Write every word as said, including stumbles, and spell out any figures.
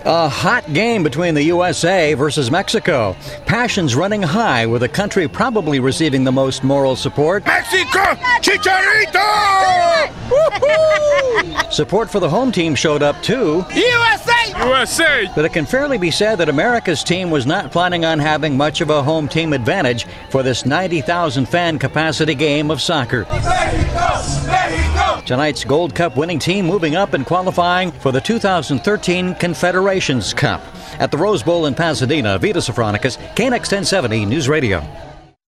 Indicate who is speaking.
Speaker 1: A hot game between the U S A versus Mexico. Passions running high with a country probably receiving the most moral support.
Speaker 2: Mexico! Chicharito!
Speaker 1: Support for the home team showed up too.
Speaker 2: U S A! U S A!
Speaker 1: But it can fairly be said that America's team was not planning on having much of a home team advantage for this ninety thousand fan capacity game of soccer.
Speaker 2: Mexico! Mexico!
Speaker 1: Tonight's Gold Cup winning team moving up and qualifying for the two thousand thirteen Confederations Cup. At the Rose Bowl in Pasadena, Vita Safronicus, K N X ten seventy News Radio.